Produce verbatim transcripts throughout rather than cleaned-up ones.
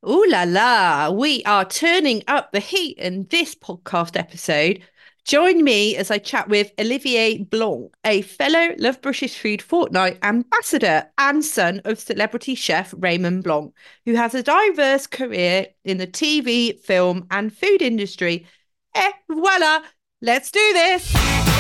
Ooh la la, we are turning up the heat in this podcast episode. Join me as I chat with Olivier Blanc, a fellow Love British Food Fortnight ambassador and son of celebrity chef Raymond Blanc, who has a diverse career in the T V, film, and food industry. Eh, voila, let's do this.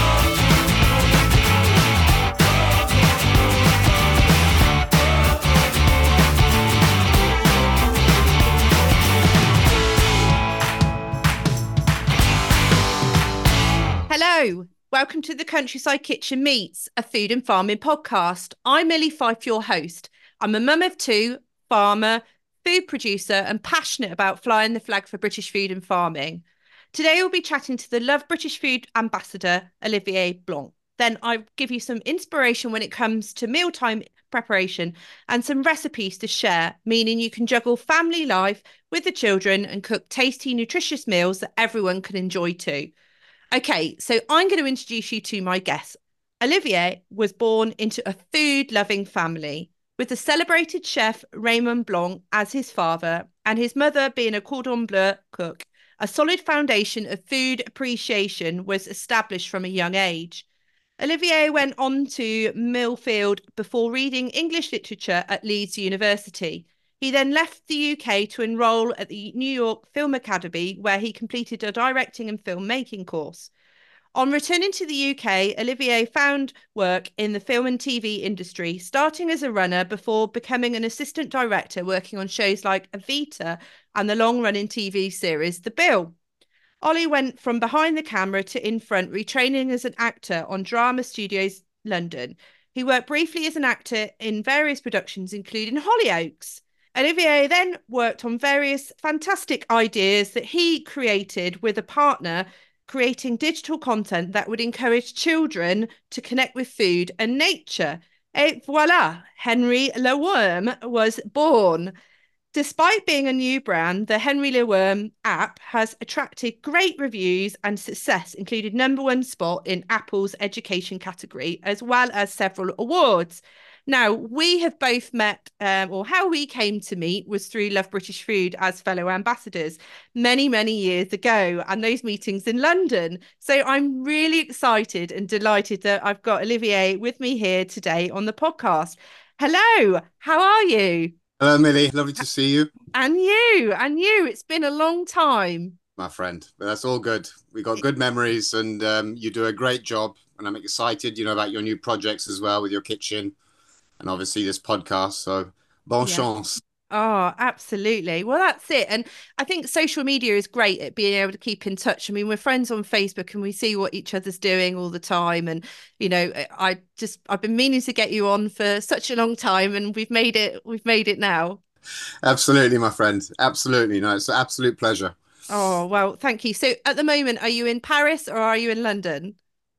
Hello, welcome to the Countryside Kitchen Meets, a food and farming podcast. I'm Millie Fife, your host. I'm a mum of two, farmer, food producer, and passionate about flying the flag for British food and farming. Today, we'll be chatting to the Love British Food ambassador, Olivier Blanc. Then I'll give you some inspiration when it comes to mealtime preparation and some recipes to share, meaning you can juggle family life with the children and cook tasty, nutritious meals that everyone can enjoy too. Okay, so I'm going to introduce you to my guest. Olivier was born into a food-loving family with the celebrated chef Raymond Blanc as his father and his mother being a cordon bleu cook. A solid foundation of food appreciation was established from a young age. Olivier went on to Millfield before reading English literature at Leeds University. He then left the U K to enroll at the New York Film Academy, where he completed a directing and filmmaking course. On returning to the U K, Olivier found work in the film and T V industry, starting as a runner before becoming an assistant director working on shows like Evita and the long-running T V series The Bill. Ollie went from behind the camera to in front, retraining as an actor on Drama Studios London. He worked briefly as an actor in various productions, including Hollyoaks. Olivier then worked on various fantastic ideas that he created with a partner, creating digital content that would encourage children to connect with food and nature. Et voila, Henry Le Worm was born. Despite being a new brand, the Henry Le Worm app has attracted great reviews and success, including number one spot in Apple's education category, as well as several awards. Now, we have both met, um, or how we came to meet was through Love British Food as fellow ambassadors many, many years ago, and those meetings in London. So I'm really excited and delighted that I've got Olivier with me here today on the podcast. Hello, how are you? Hello, Millie. Lovely to see you, And you, and you. It's been a long time. my friend. But that's all good. We got good memories, and um, you do a great job. And I'm excited, you know, about your new projects as well with your kitchen, and obviously this podcast. So, bonne Yeah. chance. Oh, absolutely. Well, that's it. And I think social media is great at being able to keep in touch. I mean, we're friends on Facebook and we see what each other's doing all the time. And, you know, I just, I've been meaning to get you on for such a long time and we've made it, we've made it now. Absolutely, my friend. Absolutely. No, it's an absolute pleasure. Oh, well, thank you. So at the moment, are you in Paris or are you in London?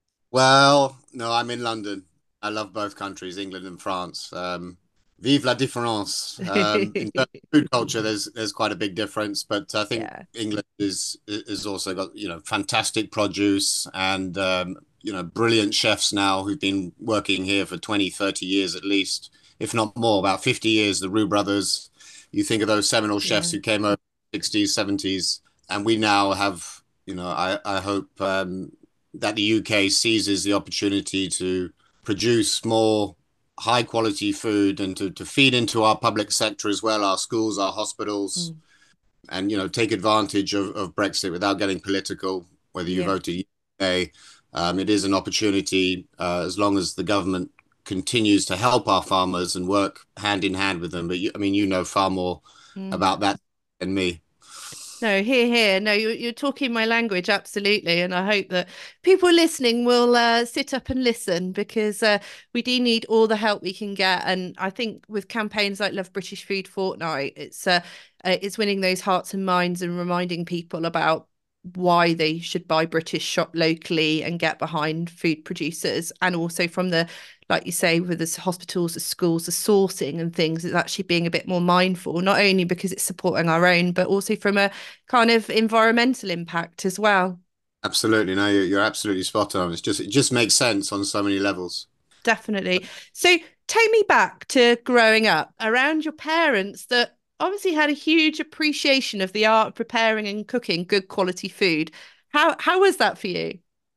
Well, no, I'm in London. I love both countries, England and France. Um, vive la différence. Um, in terms of food culture, there's there's quite a big difference, but I think Yeah. England is is also got, you know, fantastic produce and um, you know, brilliant chefs now who've been working here for twenty, thirty years at least, if not more, about fifty years, the Roux brothers. You think of those seminal chefs Yeah. who came over sixties, seventies, and we now have, you know, I I hope um, that the U K seizes the opportunity to produce more high quality food and to, to feed into our public sector as well, our schools, our hospitals, Mm. and you know, take advantage of, of Brexit without getting political, whether you Yeah. voted U K. Um, it is an opportunity uh, as long as the government continues to help our farmers and work hand in hand with them. But you, I mean, you know far more Mm. about that than me. No, here, here. No, you're, you're talking my language, absolutely. And I hope that people listening will uh, sit up and listen because uh, we do need all the help we can get. And I think with campaigns like Love British Food Fortnight, it's uh, uh, it's winning those hearts and minds and reminding people about why they should buy British, shop locally, and get behind food producers. And also from the, like you say, with the hospitals, the schools, the sourcing and things, it's actually being a bit more mindful, not only because it's supporting our own, but also from a kind of environmental impact as well. Absolutely, no, you're, you're absolutely spot on. It's just it just makes sense on so many levels. Definitely. So take me back to growing up around your parents that obviously had a huge appreciation of the art of preparing and cooking good quality food. How how was that for you?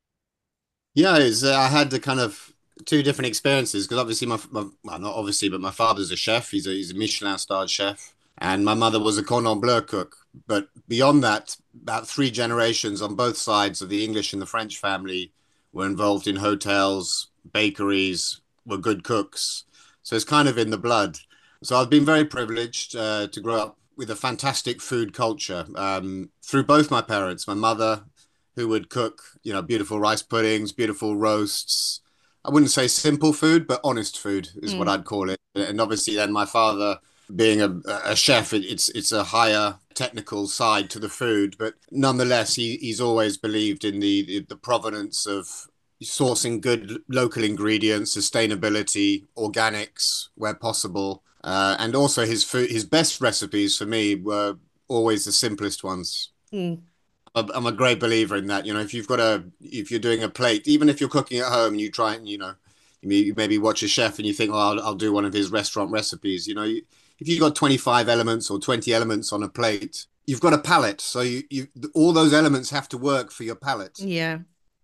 Yeah, it's, uh, I had the kind of two different experiences because obviously my, my well, not obviously, but my father's a chef. He's a he's a Michelin starred chef, and my mother was a cordon bleu cook. But beyond that, about three generations on both sides of the English and the French family were involved in hotels, bakeries, were good cooks. So it's kind of in the blood. So I've been very privileged uh, to grow up with a fantastic food culture um, through both my parents. My mother, who would cook, you know, beautiful rice puddings, beautiful roasts. I wouldn't say simple food, but honest food is what Mm, I'd call it. And obviously, then my father, being a, a chef, it, it's it's a higher technical side to the food, but nonetheless, he, he's always believed in the, the the provenance of sourcing good local ingredients, sustainability, organics where possible, uh, and also his food. His best recipes for me were always the simplest ones. mm, I'm a great believer in that. You know, if you've got a, if you're doing a plate, even if you're cooking at home and you try and, you know, you maybe watch a chef and you think, oh, I'll, I'll do one of his restaurant recipes. You know, if you've got twenty-five elements or twenty elements on a plate, you've got a palate. So you, you all those elements have to work for your palate. yeah.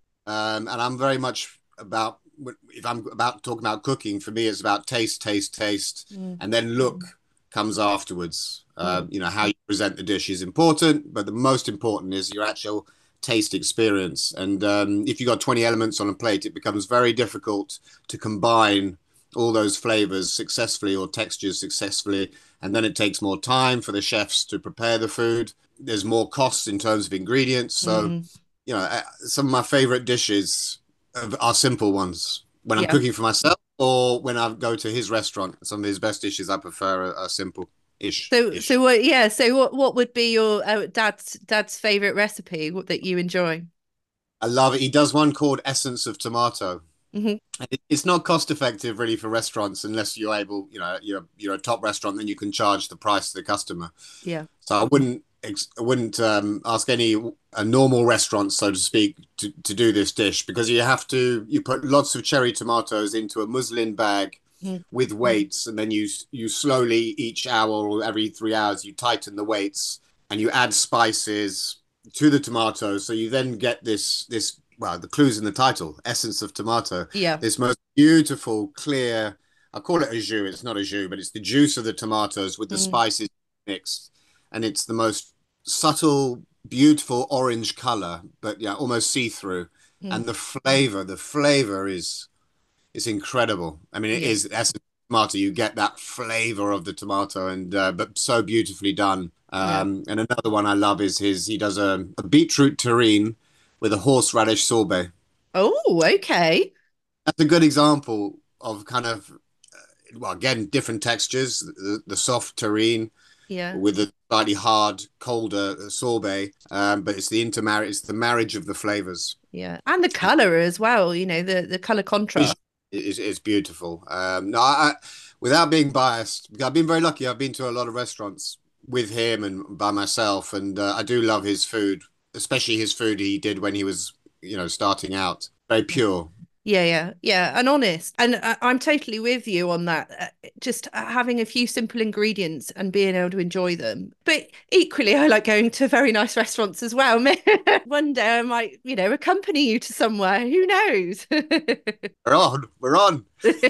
Um, and I'm very much about, if I'm about talking about cooking, for me, it's about taste, taste, taste, Mm, and then look comes afterwards. Uh, mm, you know, how you present the dish is important, but the most important is your actual taste experience. And um, if you've got twenty elements on a plate, it becomes very difficult to combine all those flavors successfully or textures successfully. And then it takes more time for the chefs to prepare the food. There's more costs in terms of ingredients. So, mm, you know, uh, some of my favorite dishes are simple ones when I'm yeah. cooking for myself or when I go to his restaurant. Some of his best dishes I prefer are, are simple ish So ish. so what yeah, so what what would be your uh, dad's dad's favorite recipe what, that you enjoy? I love it. He does one called Essence of Tomato. Hmm. It's not cost effective really for restaurants unless you're able, you know, you're you're a top restaurant, then you can charge the price to the customer. Yeah. So I wouldn't I wouldn't um, ask any a normal restaurant, so to speak, to, to do this dish because you have to you put lots of cherry tomatoes into a muslin bag Mm, with weights, and then you you slowly each hour or every three hours you tighten the weights and you add spices to the tomatoes. So you then get this this well the clues in the title, essence of tomato. yeah. This most beautiful, clear. I call it a jus. It's not a jus, but it's the juice of the tomatoes with the Mm, spices mixed, and it's the most subtle, beautiful orange color, but yeah, almost see through. mm, And the flavor, the flavor is is incredible. I mean, it yeah. is as a tomato, you get that flavor of the tomato, and uh, but so beautifully done. Yeah. Um, and another one I love is his. He does a, a beetroot terrine with a horseradish sorbet. Oh, okay. That's a good example of kind of well, again, different textures. The, the soft terrine Yeah. with a slightly hard, colder sorbet. Um, but it's the intermarriage, it's the marriage of the flavors. Yeah. And the color as well, you know, the the color contrast. It's, it's beautiful. Um, no, I, without being biased, I've been very lucky. I've been to a lot of restaurants with him and by myself, and uh, I do love his food, especially his food he did when he was, you know, starting out. Very pure. Yeah, yeah, yeah, and honest. And I, I'm totally with you on that. Uh, Just having a few simple ingredients and being able to enjoy them. But equally, I like going to very nice restaurants as well. One day I might, you know, accompany you to somewhere. Who knows? We're on. We're on.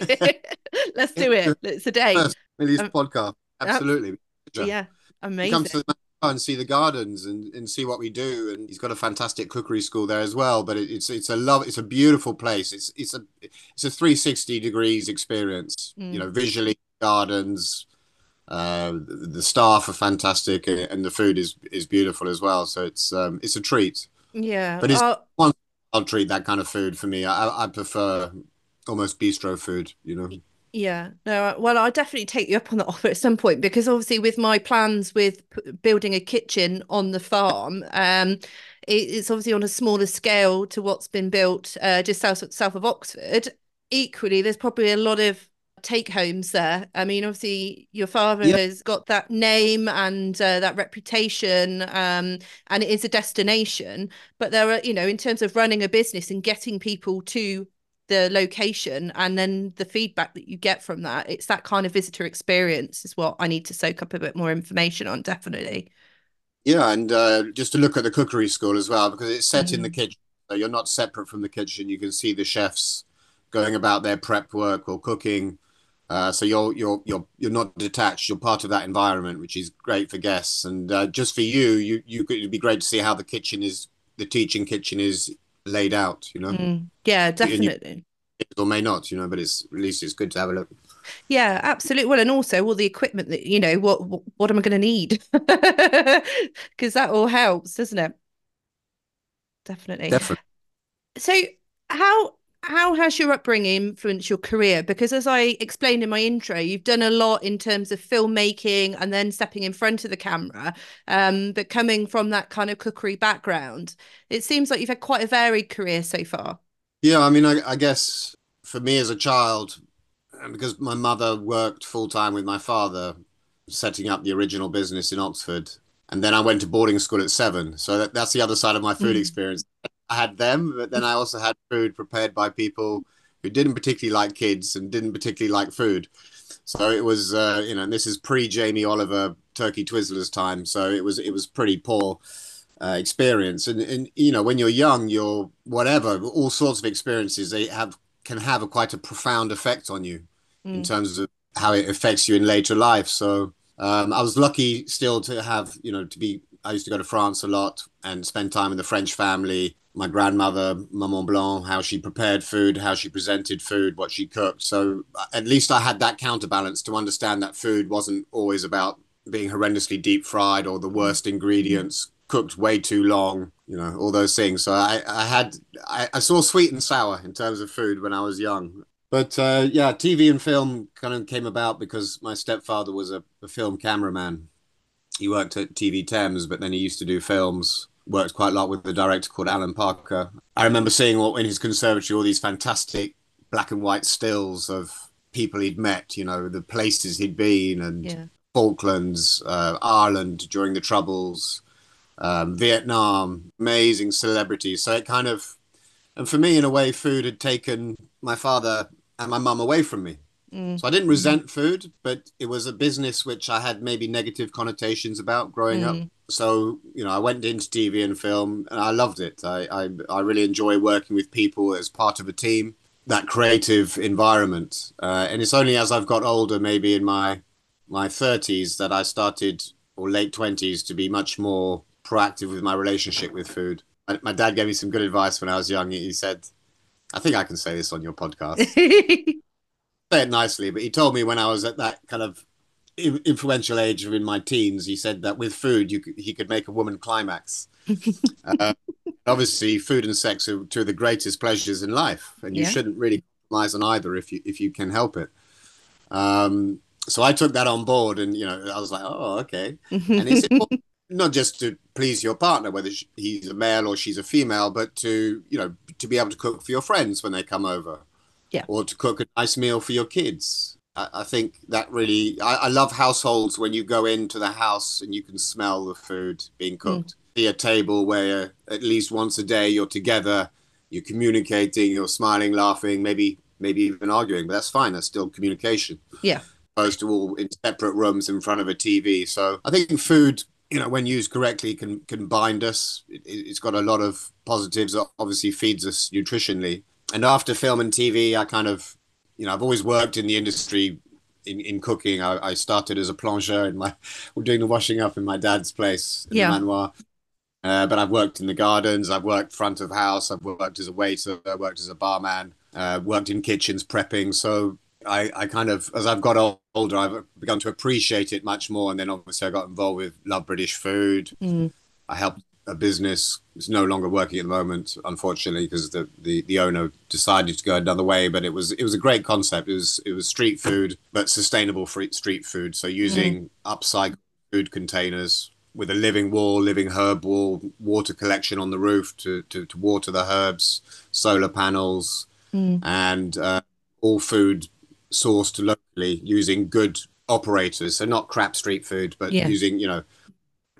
Let's do it. It's a date. First, Millie's Um, podcast. uh, Absolutely. yeah, You come to amazing. the and see the gardens and, and see what we do. And he's got a fantastic cookery school there as well. But it, it's it's a love. It's a beautiful place. It's it's a it's a three sixty degrees experience. You Mm, know, visually gardens. Uh, the, the staff are fantastic, and, and the food is is beautiful as well. So it's um it's a treat. yeah. But it's Oh, one I'll treat that kind of food for me. I I prefer almost bistro food. You know. yeah, no, well, I'll definitely take you up on that offer at some point because obviously with my plans with p building a kitchen on the farm, um, it, it's obviously on a smaller scale to what's been built uh, just south south of Oxford. Equally, there's probably a lot of take homes there. I mean, obviously, your father Yeah. has got that name and uh, that reputation, um, and it is a destination. But there are, you know, in terms of running a business and getting people to the location and then the feedback that you get from that. It's that kind of visitor experience is what I need to soak up a bit more information on, definitely. Yeah, and uh, just to look at the cookery school as well, because it's set in the Mm. kitchen. So you're not separate from the kitchen. You can see the chefs going about their prep work or cooking. Uh, so you're you're you're you're not detached. You're part of that environment, which is great for guests. And uh, just for you, you you could, it'd be great to see how the kitchen is, the teaching kitchen is laid out. You know, Mm. Yeah, and you definitely. or may not. You know, but it's at least it's good to have a look. Yeah, absolutely. Well, and also all the equipment that, you know, what what, what am I going to need? Because that all helps, doesn't it? Definitely. Definitely. So how how has your upbringing influenced your career? Because as I explained in my intro, you've done a lot in terms of filmmaking and then stepping in front of the camera. Um, but coming from that kind of cookery background, it seems like you've had quite a varied career so far. Yeah, I mean, I, I guess for me as a child, and because my mother worked full time with my father, setting up the original business in Oxford, and then I went to boarding school at seven. So that, that's the other side of my food Mm, experience. I had them, but then I also had food prepared by people who didn't particularly like kids and didn't particularly like food. So it was, uh, you know, and this is pre Jamie Oliver Turkey Twizzlers time. So it was it was pretty poor uh, experience. And and you know, when you're young, you're whatever, all sorts of experiences they have can have a quite a profound effect on you in mm, terms of how it affects you in later life. So um, I was lucky still to have, you know, to be. I used to go to France a lot and spend time with the French family. My grandmother, Maman Blanc, how she prepared food, how she presented food, what she cooked. So at least I had that counterbalance to understand that food wasn't always about being horrendously deep fried or the mm, worst ingredients cooked way too long, you know, all those things. So I, I had, I, I saw sweet and sour in terms of food when I was young. But uh, yeah, T V and film kind of came about because my stepfather was a, a film cameraman. He worked at T V Thames, but then he used to do films. Worked quite a lot with a director called Alan Parker. I remember seeing all, in his conservatory all these fantastic black and white stills of people he'd met, you know, the places he'd been, and yeah. Falklands, uh, Ireland during the Troubles, um, Vietnam, amazing celebrities. So it kind of, and for me, in a way, food had taken my father and my mum away from me. Mm, So I didn't resent food, but it was a business which I had maybe negative connotations about growing up. mm, So, you know, I went into T V and film and I loved it. I, I, I really enjoy working with people as part of a team, that creative environment. Uh, and it's only as I've got older, maybe in my my thirties, that I started, or late twenties, to be much more proactive with my relationship with food. My, my dad gave me some good advice when I was young. He said, I think I can say this on your podcast, say it nicely, but he told me when I was at that kind of influential age of in my teens, he said that with food, you could, he could make a woman climax. Uh, Obviously, food and sex are two of the greatest pleasures in life, and you yeah. shouldn't really compromise on either if you if you can help it. Um, so I took that on board, and you know, I was like, oh, okay. And it's important not just to please your partner, whether he's a male or she's a female, but to you know to be able to cook for your friends when they come over, Yeah. or to cook a nice meal for your kids. I, I think that really, I, I love households when you go into the house and you can smell the food being Mm, cooked. See a table where at least once a day you're together, you're communicating, you're smiling, laughing, maybe maybe even arguing, but that's fine. That's still communication, yeah. opposed to all in separate rooms in front of a T V. So I think food, you know, when used correctly, can can bind us. It, it's got a lot of positives. It obviously feeds us nutritionally. And after film and T V, I kind of, you know, I've always worked in the industry in, in cooking. I, I started as a plongeur in my, we're doing the washing up in my dad's place in the Yeah. manoir. Uh, but I've worked in the gardens. I've worked front of house. I've worked as a waiter. I worked as a barman. Uh, worked in kitchens prepping. So I, I kind of, as I've got older, I've begun to appreciate it much more. And then obviously I got involved with Love British Food. Mm, I helped a business. It's no longer working at the moment, unfortunately, because the, the, the owner decided to go another way. But it was it was a great concept. It was it was street food, but sustainable free, street food. So mm, using upcycled food containers with a living wall, living herb wall, water collection on the roof to to, to water the herbs, solar panels, mm. and uh, all food sourced locally using good operators. So not crap street food, but Yeah. using you know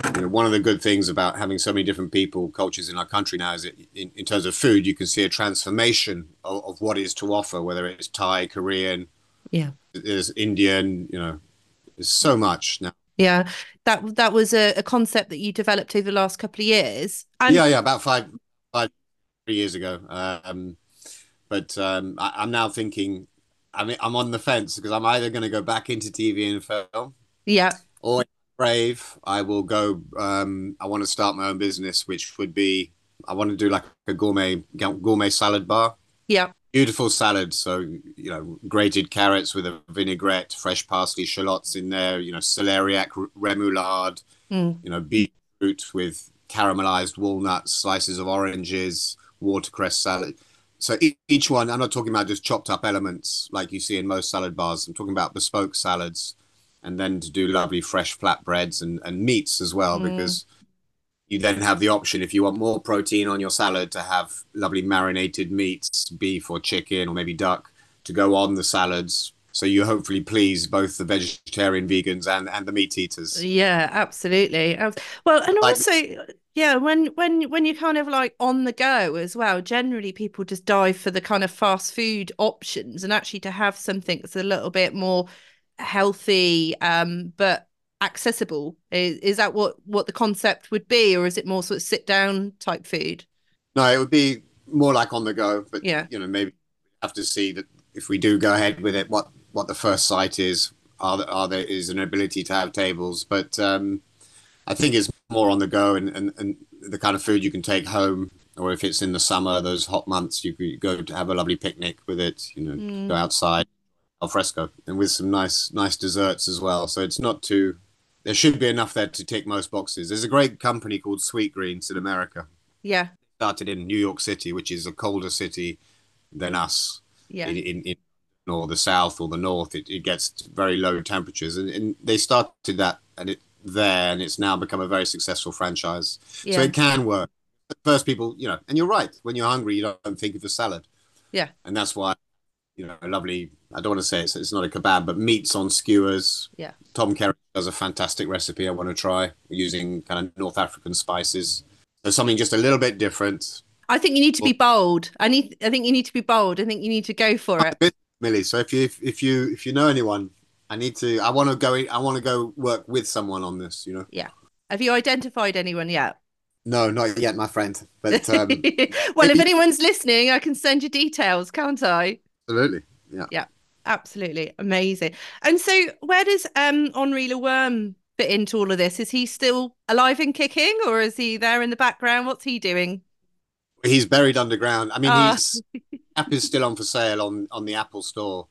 you know, one of the good things about having so many different people, cultures in our country now is that in, in terms of food, you can see a transformation of, of what is to offer, whether it's Thai, Korean, Yeah. there's Indian, you know, there's so much now. Yeah. That that was a, a concept that you developed over the last couple of years. And Yeah, yeah, about five, five, three years ago. Um, but um, I, I'm now thinking, I mean, I'm on the fence because I'm either going to go back into T V and film, yeah, or brave, I will go. Um, I want to start my own business, which would be I want to do like a gourmet gourmet salad bar. yeah. Beautiful salad, so you know, grated carrots with a vinaigrette, fresh parsley, shallots in there. You know, celeriac, remoulade. Mm. You know, beetroot with caramelized walnuts, slices of oranges, watercress salad. So each one, I'm not talking about just chopped up elements like you see in most salad bars. I'm talking about bespoke salads, and then to do lovely fresh flatbreads and, and meats as well, Mm. because you then have the option, if you want more protein on your salad, to have lovely marinated meats, beef or chicken or maybe duck, to go on the salads. So you hopefully please both the vegetarian vegans and, and the meat eaters. Yeah, absolutely. Abs- Well, and Like, also, yeah, when when when you're kind of like on the go as well, generally people just dive for the kind of fast food options, and actually to have something that's a little bit more healthy, um, but accessible. Is is that what what the concept would be, or is it more sort of sit down type food? no, it would be more like on the go, but Yeah. you know, maybe have to see that if we do go ahead with it, what what the first site is. Are there, are there is an ability to have tables, but um, I think it's more on the go, and, and, and the kind of food you can take home, or if it's in the summer, those hot months, you could go to have a lovely picnic with it, you know, go Mm. outside, al fresco, and with some nice nice desserts as well. So it's not too. There should be enough there to tick most boxes. There's a great company called Sweet Greens in America. Yeah. Started in New York City, which is a colder city than us Yeah. in in, in or the south or the north. It, it gets very low temperatures, and, and they started that and it there, and it's now become a very successful franchise. So Yeah. it can work. First, people, you know, and you're right. When you're hungry, you don't think of a salad, Yeah. and that's why, you know, a lovely. I don't want to say it's, it's not a kebab, but meats on skewers. Yeah. Tom Kerry does a fantastic recipe. I want to try using kind of North African spices. So something just a little bit different. I think you need to be bold. I need I think you need to be bold. I think you need to go for it. Millie. So if you if, if you if you know anyone, I need to. I want to go. I want to go work with someone on this. You know. Yeah. Have you identified anyone yet? No, not yet, my friend. But um, Well, if anyone's listening, I can send you details, can't I? absolutely, yeah. Yeah, absolutely. Amazing. And so where does um Henri Le Worm fit into all of this? Is he still alive and kicking, or is he there in the background? What's he doing? He's buried underground. I mean, Ah, his app is still on for sale on on the Apple Store,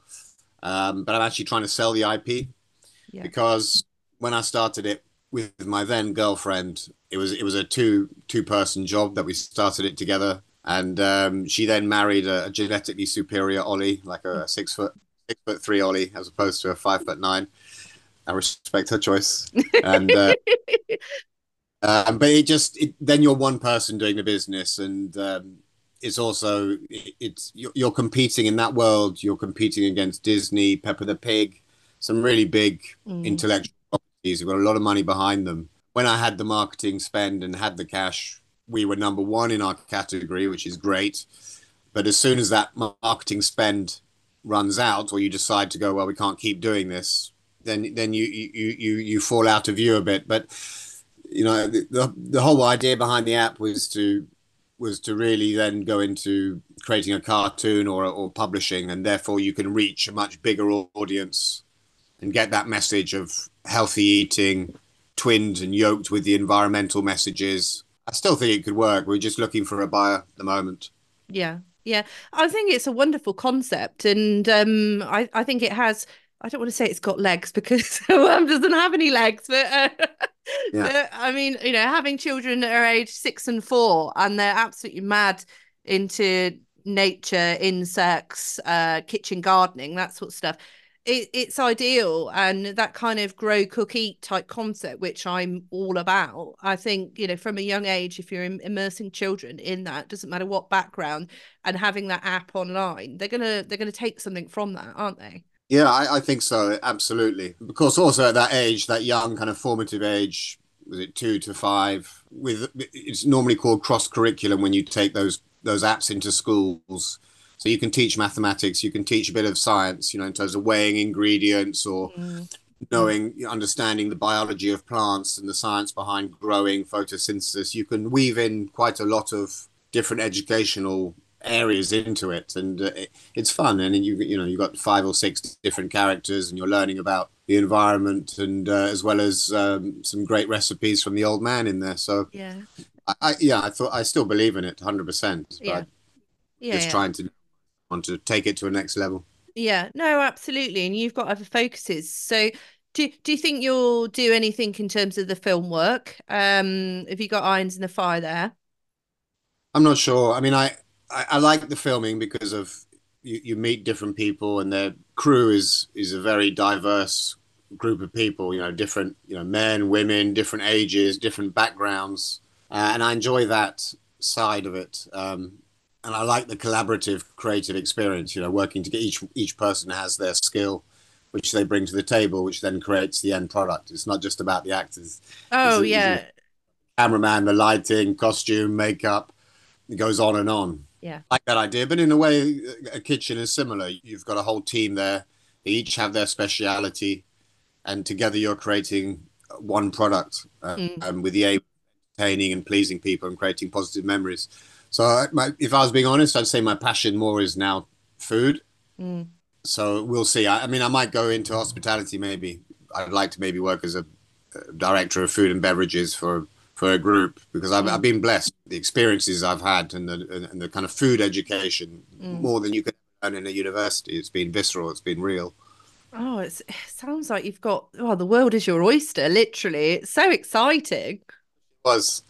um, but I'm actually trying to sell the I P yeah. because when I started it with my then girlfriend, it was it was a two two person job that we started it together, and um, she then married a, a genetically superior Ollie, like a six foot six foot three Ollie, as opposed to a five foot nine. I respect her choice, and uh, um, but it just it, then you're one person doing the business, and um, it's also it, it's you're, you're competing in that world. You're competing against Disney, Peppa the Pig, some really big Mm, intellectual properties. We've got a lot of money behind them. When I had the marketing spend and had the cash, we were number one in our category, which is great. But as soon as that marketing spend runs out, or you decide to go, well, we can't keep doing this, then then you you you you fall out of view a bit. But you know, the the whole idea behind the app was to was to really then go into creating a cartoon or or publishing, and therefore you can reach a much bigger audience and get that message of healthy eating twinned and yoked with the environmental messages. I still think it could work. We're just looking for a buyer at the moment. yeah. Yeah. I think it's a wonderful concept. And um I, I think it has I don't want to say it's got legs because the worm doesn't have any legs, but uh, Yeah. the, I mean, you know, having children that are age six and four and they're absolutely mad into nature, insects, uh, kitchen gardening, that sort of stuff. It, it's ideal, and that kind of grow, cook, eat type concept, which I'm all about. I think, you know, from a young age, if you're im- immersing children in that, doesn't matter what background, and having that app online, they're gonna they're gonna take something from that, aren't they? Yeah, I, I think so. Absolutely. Of course, also at that age, that young kind of formative age, was it two to five? With it's normally called cross curriculum when you take those those apps into schools. So you can teach mathematics, you can teach a bit of science, you know, in terms of weighing ingredients or Mm. knowing, understanding the biology of plants and the science behind growing, photosynthesis. You can weave in quite a lot of different educational areas into it, and uh, it, it's fun. And you you know you've got five or six different characters, and you're learning about the environment, and uh, as well as um, some great recipes from the old man in there. So Yeah. I, I yeah, I thought I still believe in it one hundred percent, Yeah. but Yeah. just Yeah. trying to want to take it to a next level. Yeah. No, absolutely. And you've got other focuses. So do do you think you'll do anything in terms of the film work? Um, have you got irons in the fire there? I'm not sure. I mean, I, I, I like the filming because of you, you meet different people, and their crew is is a very diverse group of people. You know, different you know men, women, different ages, different backgrounds, uh, and I enjoy that side of it. Um, and I like the collaborative, creative experience. You know, working together. Each each person has their skill, which they bring to the table, which then creates the end product. It's not just about the actors. It's, Oh, it's you know, yeah. cameraman, the lighting, costume, makeup. It goes on and on. Yeah. I like that idea, but in a way, a kitchen is similar. You've got a whole team there. They each have their speciality, and together you're creating one product uh, Mm. um, with the aim of entertaining and pleasing people and creating positive memories. So, I- my, if I was being honest, I'd say my passion more is now food. Mm. So we'll see. I, I mean, I might go into hospitality maybe. I'd like to maybe work as a, a director of food and beverages for for a group because I've, I've Mm. been blessed. The experiences I've had and the and the kind of food education Mm. more than you can learn in a university. It's been visceral. It's been real. Oh, it's, it sounds like you've got, oh, the world is your oyster, literally. It's so exciting. It was.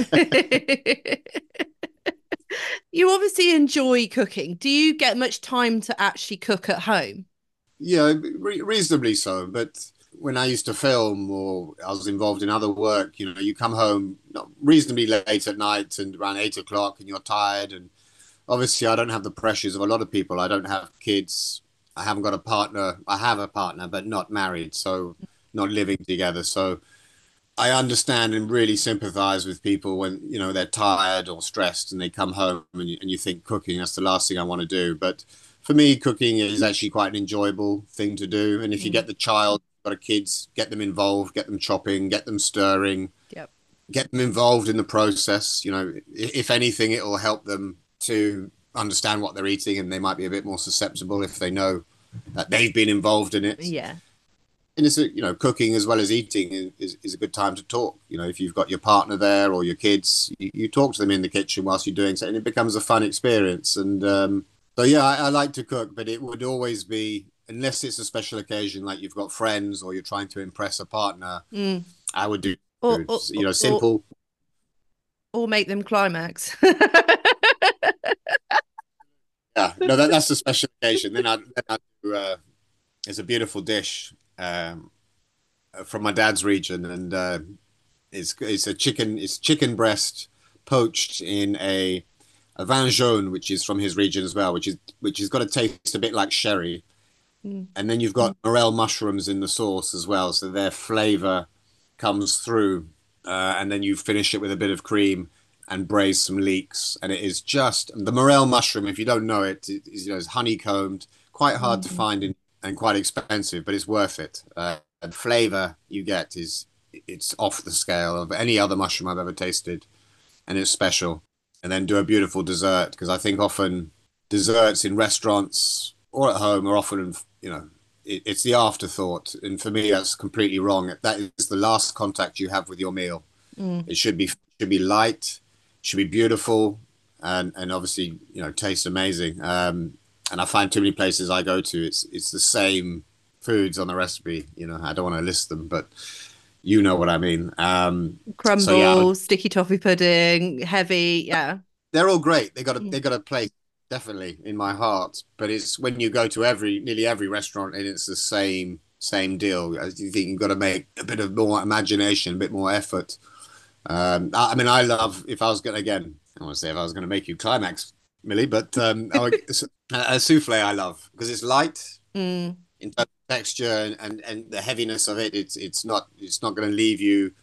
You obviously enjoy cooking. Do you get much time to actually cook at home? Yeah, re reasonably so. But when I used to film or I was involved in other work, you know, you come home reasonably late at night and around eight o'clock and you're tired. And obviously, I don't have the pressures of a lot of people. I don't have kids. I haven't got a partner. I have a partner, but not married. So not living together. So I understand and really sympathize with people when, you know, they're tired or stressed and they come home and you, and you think cooking, that's the last thing I want to do. But for me, cooking is actually quite an enjoyable thing to do. And if you Mm. get the child, got a kids, get them involved, get them chopping, get them stirring, Yep. get them involved in the process. You know, if anything, it will help them to understand what they're eating and they might be a bit more susceptible if they know that they've been involved in it. Yeah. And it's a, you know, cooking as well as eating is, is a good time to talk. You know, if you've got your partner there or your kids, you, you talk to them in the kitchen whilst you're doing something, and it becomes a fun experience. And um, so, yeah, I, I like to cook, but it would always be, unless it's a special occasion, like you've got friends or you're trying to impress a partner, Mm. I would do Or, food. or, You know, or, simple. or make them climax. Yeah, no, that, that's a special occasion. Then I, then I do, uh, it's a beautiful dish um, from my dad's region, and uh, it's it's a chicken, it's chicken breast poached in a a vin jaune, which is from his region as well, which is which has got a taste a bit like sherry. Mm. And then you've got morel mushrooms in the sauce as well, so their flavor comes through. Uh, and then you finish it with a bit of cream and braise some leeks, and it is just the morel mushroom. If you don't know it, it is, you know, it's honeycombed, quite hard to Mm. find in, and quite expensive, but it's worth it. Uh, the flavor you get is it's off the scale of any other mushroom I've ever tasted, and it's special. And then do a beautiful dessert because I think often desserts in restaurants or at home are often, you know, it, it's the afterthought. And for me, that's completely wrong. That is the last contact you have with your meal. Mm. It should be should be light, should be beautiful, and and obviously, you know, taste amazing. Um, and I find too many places I go to, it's it's the same foods on the recipe. You know, I don't want to list them, but you know what I mean. Um, so yeah, Crumble, sticky toffee pudding, heavy. Yeah. they're all great. They got a they Mm. got a place definitely in my heart. But it's when you go to every nearly every restaurant and it's the same same deal. I you think you've got to make a bit of more imagination, a bit more effort. Um, I, I mean, I love if I was going to again, I want to say if I was going to make you climax, Millie, but um, I would, a, a souffle I love because it's light Mm. in terms of texture and, and, and the heaviness of it. It's it's not it's not going to leave you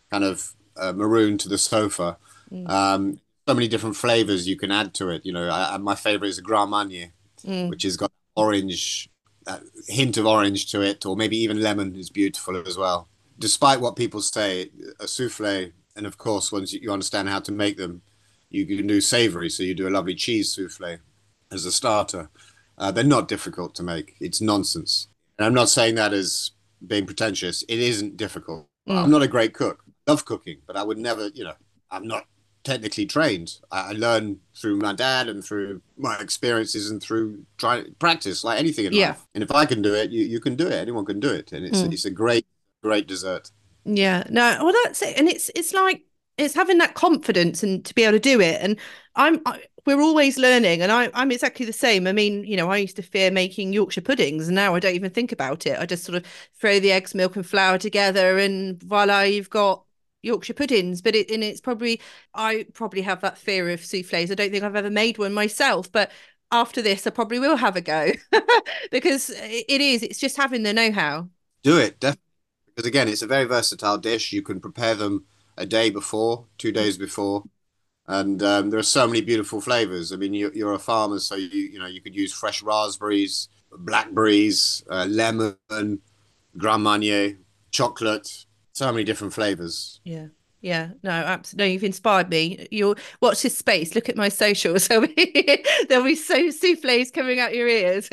kind of uh, maroon to the sofa. Mm. Um, so many different flavors you can add to it. You know, I, I, my favorite is a Grand Marnier, Mm. which has got orange, a hint of orange to it, or maybe even lemon is beautiful as well. Despite what people say, a souffle, and of course, once you understand how to make them, you can do savory. So you do a lovely cheese souffle as a starter. Uh, they're not difficult to make. It's nonsense. And I'm not saying that as being pretentious. It isn't difficult. I'm Mm. not a great cook. I love cooking, but I would never, you know, I'm not technically trained. I, I learn through my dad and through my experiences and through trying practice, like anything in Yeah. life. And if I can do it, you, you can do it. Anyone can do it. And it's Mm. it's a great, great dessert. Yeah, no, well, that's it, and it's it's like it's having that confidence and to be able to do it. And I'm I, we're always learning, and I I'm exactly the same. I mean, you know, I used to fear making Yorkshire puddings, and now I don't even think about it. I just sort of throw the eggs, milk, and flour together, and voila, you've got Yorkshire puddings. But it and it's probably I probably have that fear of souffles. I don't think I've ever made one myself, but after this, I probably will have a go because it is. It's just having the know-how. Do it, definitely. Because again, it's a very versatile dish. You can prepare them a day before, two days before, and um, there are so many beautiful flavors. I mean, you, you're a farmer, so you you know you could use fresh raspberries, blackberries, uh, lemon, Grand Marnier, chocolate, so many different flavors. Yeah. Yeah, no, absolutely. No, you've inspired me. You'll watch this space. Look at my socials. There'll be, there'll be so souffles coming out your ears.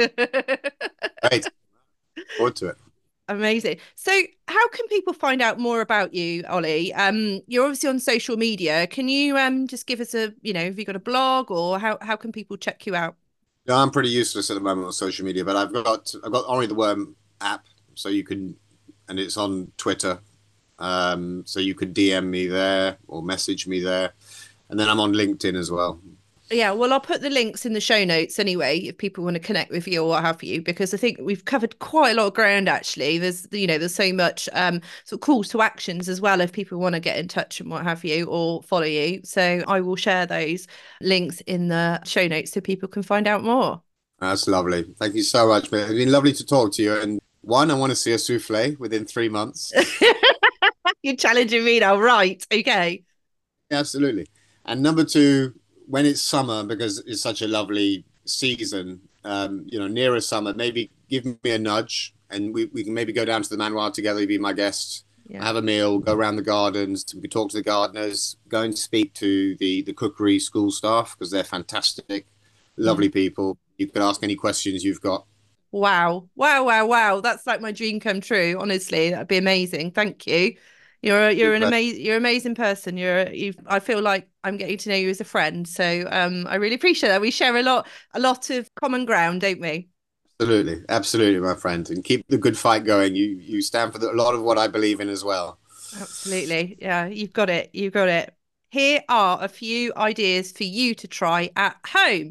Great, forward to it. Amazing. So, how can people find out more about you, Ollie? Um, you're obviously on social media. Can you um just give us a, you know, have you got a blog or how how can people check you out? No, I'm pretty useless at the moment on social media, but I've got I've got Henri the Worm app, so you can, and it's on Twitter, um, so you could D M me there or message me there, and then I'm on LinkedIn as well. Yeah, well, I'll put the links in the show notes anyway, if people want to connect with you or what have you, because I think we've covered quite a lot of ground actually. There's, you know, there's so much um sort of calls to actions as well if people want to get in touch and what have you or follow you. So I will share those links in the show notes so people can find out more. That's lovely. Thank you so much, man. It's been lovely to talk to you. And one, I want to see a souffle within three months. You're challenging me now, right? Okay. Absolutely. And number two, when it's summer, because it's such a lovely season, um, you know, nearer summer, maybe give me a nudge and we, we can maybe go down to the manoir together, you be my guest, Yeah. have a meal, go around the gardens, we can talk to the gardeners, go and speak to the, the cookery school staff because they're fantastic, lovely Mm. people. You can ask any questions you've got. Wow. Wow, wow, wow. That's like my dream come true, honestly. That'd be amazing. Thank you. You're a, you're an amazing you're an amazing person. You're you I feel like I'm getting to know you as a friend. So um I really appreciate that. We share a lot a lot of common ground, don't we? Absolutely, absolutely, my friend. And keep the good fight going. You you stand for the, a lot of what I believe in as well. Absolutely. Yeah, you've got it. You've got it. Here are a few ideas for you to try at home.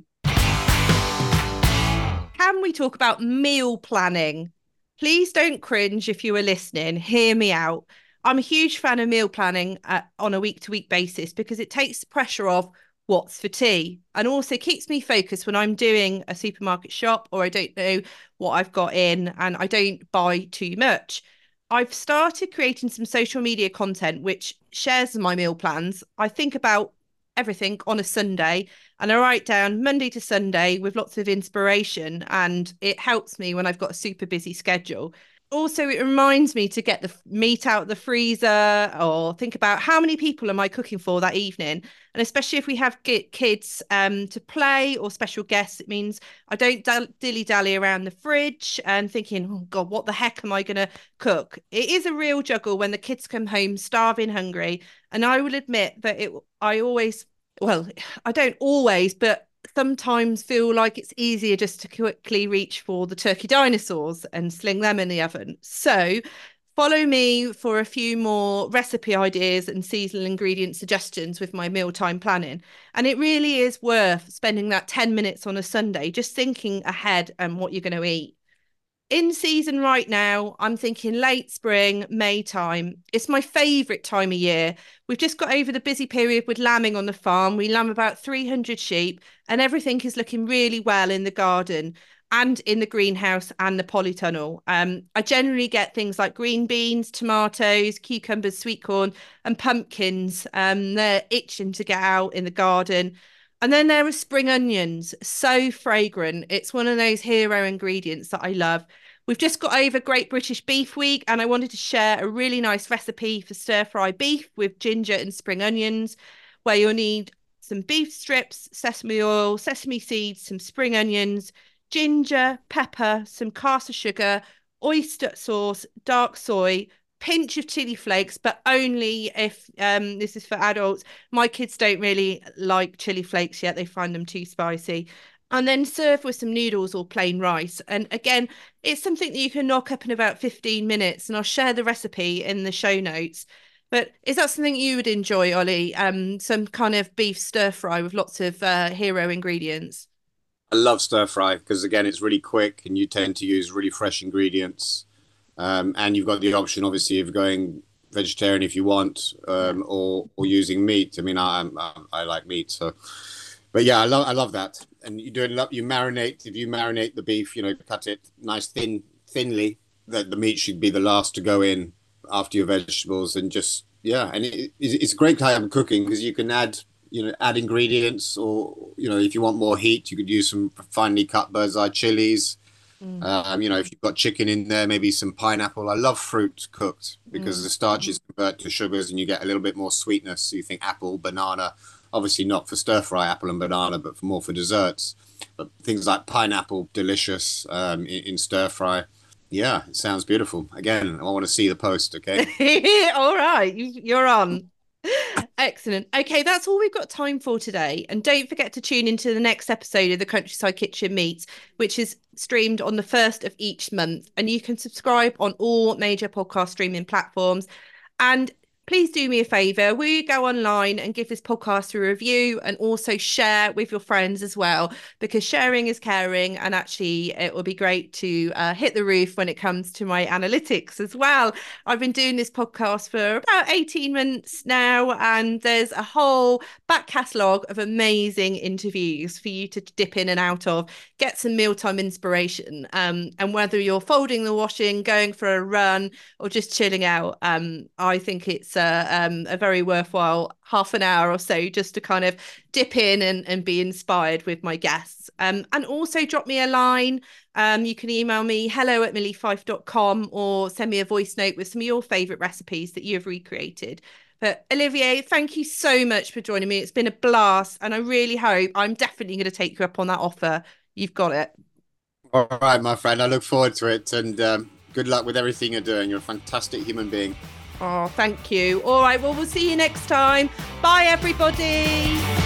Can we talk about meal planning? Please don't cringe if you are listening. Hear me out. I'm a huge fan of meal planning uh, on a week to week basis because it takes the pressure off what's for tea and also keeps me focused when I'm doing a supermarket shop or I don't know what I've got in and I don't buy too much. I've started creating some social media content which shares my meal plans. I think about everything on a Sunday and I write down Monday to Sunday with lots of inspiration and it helps me when I've got a super busy schedule. Also, it reminds me to get the meat out of the freezer or think about how many people am I cooking for that evening. And especially if we have kids um, to play or special guests, it means I don't d- dilly-dally around the fridge and thinking, oh God, what the heck am I going to cook? It is a real juggle when the kids come home starving, hungry. And I will admit that it, I always, well, I don't always, but sometimes feel like it's easier just to quickly reach for the turkey dinosaurs and sling them in the oven. So follow me for a few more recipe ideas and seasonal ingredient suggestions with my mealtime planning. And it really is worth spending that ten minutes on a Sunday just thinking ahead and what you're going to eat. In season right now, I'm thinking late spring, May time. It's my favourite time of year. We've just got over the busy period with lambing on the farm. We lamb about three hundred sheep and everything is looking really well in the garden. and in the greenhouse and the polytunnel. Um, I generally get things like green beans, tomatoes, cucumbers, sweet corn, and pumpkins. Um, they're itching to get out in the garden. And then there are spring onions, so fragrant. It's one of those hero ingredients that I love. We've just got over Great British Beef Week, and I wanted to share a really nice recipe for stir-fry beef with ginger and spring onions, where you'll need some beef strips, sesame oil, sesame seeds, some spring onions, ginger, pepper, some caster sugar, oyster sauce, dark soy, pinch of chili flakes, but only if um, this is for adults. My kids don't really like chili flakes yet. They find them too spicy. And then serve with some noodles or plain rice. And again, it's something that you can knock up in about fifteen minutes. And I'll share the recipe in the show notes. But is that something you would enjoy, Ollie? Um, some kind of beef stir fry with lots of uh, hero ingredients? I love stir fry because, again, it's really quick and you tend to use really fresh ingredients. Um, and you've got the option, obviously, of going vegetarian if you want, um, or or using meat. I mean, I I, I like meat, so. But yeah, I love I love that. And you do it. You marinate. If you marinate the beef, you know, cut it nice thin thinly. That the meat should be the last to go in after your vegetables, and just yeah. And it, it's a great type of cooking because you can add you know add ingredients, or you know if you want more heat, you could use some finely cut bird's eye chilies. Mm. Um, you know, if you've got chicken in there, maybe some pineapple. I love fruit cooked because mm. the starches convert to sugars and you get a little bit more sweetness. So you think apple, banana, obviously not for stir fry apple and banana, but for more for desserts. But things like pineapple, delicious um, in, in stir fry. Yeah, it sounds beautiful. Again, I want to see the post, okay? All right, you're on. Excellent. Okay, that's all we've got time for today. And don't forget to tune into the next episode of the Countryside Kitchen Meets, which is streamed on the first of each month. And you can subscribe on all major podcast streaming platforms. And please do me a favour, will you go online and give this podcast a review and also share with your friends as well, because sharing is caring, and actually it will be great to uh, hit the roof when it comes to my analytics as well. I've been doing this podcast for about eighteen months now, and there's a whole back catalogue of amazing interviews for you to dip in and out of, get some mealtime inspiration. Um, and whether you're folding the washing, going for a run, or just chilling out, um, I think it's Uh, um, a very worthwhile half an hour or so just to kind of dip in and, and be inspired with my guests. Um, and also drop me a line. Um, you can email me hello at millie fife dot com or send me a voice note with some of your favourite recipes that you have recreated. But Olivier, thank you so much for joining me. It's been a blast, and I really hope, I'm definitely going to take you up on that offer. You've got it. All right, my friend. I look forward to it, and um, good luck with everything you're doing. You're a fantastic human being. Oh, thank you. All right, well, we'll see you next time. Bye, everybody.